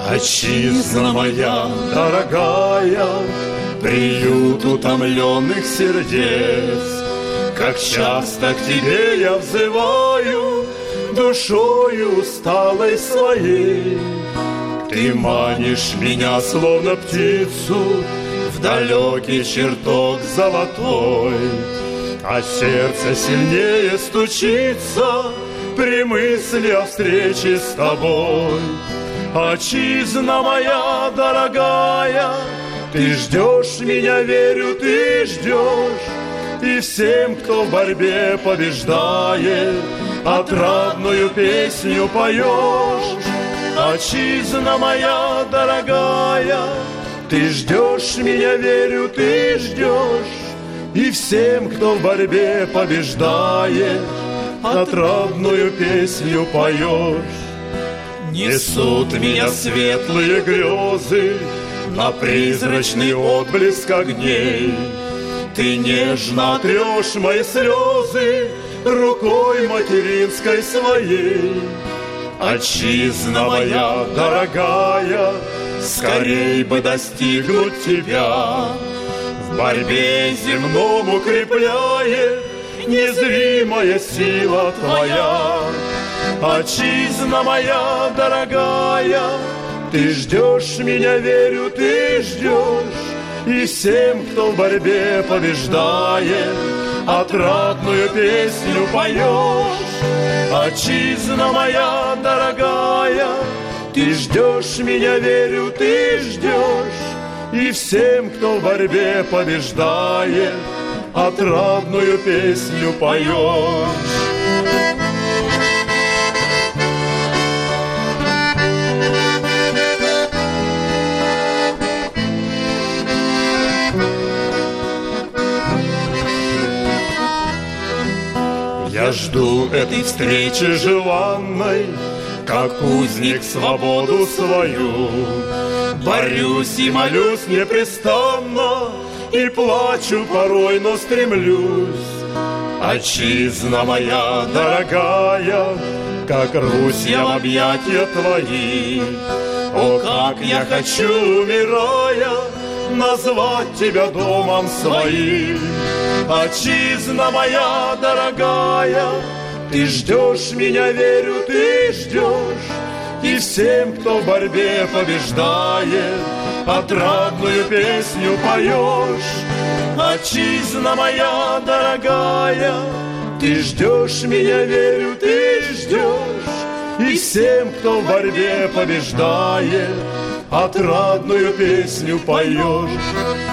Отчизна моя дорогая, приют утомленных сердец, как часто к тебе я взываю, душою усталой своей. Ты манишь меня, словно птицу, в далекий чертог золотой, а сердце сильнее стучится при мысли о встрече с тобой. Отчизна моя дорогая, ты ждешь меня, верю, ты ждешь, и всем, кто в борьбе побеждает, отрадную песню поешь. Отчизна моя дорогая, ты ждешь меня, верю, ты ждешь, и всем, кто в борьбе побеждает, отрадную песню поешь. Несут меня светлые грезы на призрачный отблеск огней. Ты нежно трешь мои слезы рукой материнской своей. Отчизна моя дорогая, скорей бы достигнуть тебя. В борьбе земном укрепляет незримая сила твоя. Отчизна моя дорогая, ты ждешь меня, верю, ты ждешь, и всем, кто в борьбе побеждает, отрадную песню поешь. Отчизна моя дорогая, ты ждешь меня, верю, ты ждешь, и всем, кто в борьбе побеждает, отрадную песню поешь. Я жду этой встречи желанной, как узник свободу свою. Борюсь и молюсь непрестанно, и плачу порой, но стремлюсь. Отчизна моя дорогая, как рвусь я в объятия твои. О, как я хочу, умирая, назвать тебя домом своим. Отчизна моя дорогая, ты ждешь меня, верю, ты ждешь, и всем, кто в борьбе побеждает, отрадную песню поешь. Отчизна моя дорогая, ты ждешь меня, верю, ты ждешь, и всем, кто в борьбе побеждает, отрадную песню поешь.